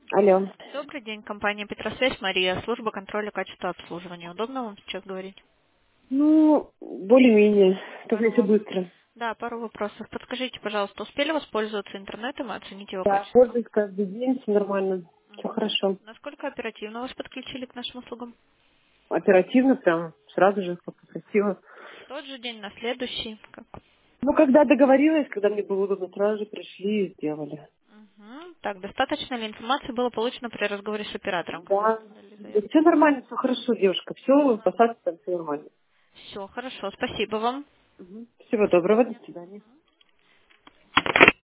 Алло. Добрый день, компания Петросвязь, Мария, служба контроля качества обслуживания. Удобно вам сейчас говорить? Ну, более-менее, только Пару, если воп- быстро. Да, пару вопросов. Подскажите, пожалуйста, успели воспользоваться интернетом и оценить его Да, качество? пользуюсь каждый день, все нормально, все Мгм. хорошо. Насколько оперативно вас подключили к нашим услугам? Оперативно прям, сразу же, как красиво. В тот же день, на следующий? Как? Ну, когда договорилась, когда мне было удобно, сразу же пришли и сделали. Мгм. Так, достаточно ли информации было получено при разговоре с оператором, когда Да, оставляли да заявку? все нормально, все хорошо, девушка, все, посадка там все нормально. Все, хорошо, спасибо вам. Всего До доброго, до свидания. свидания.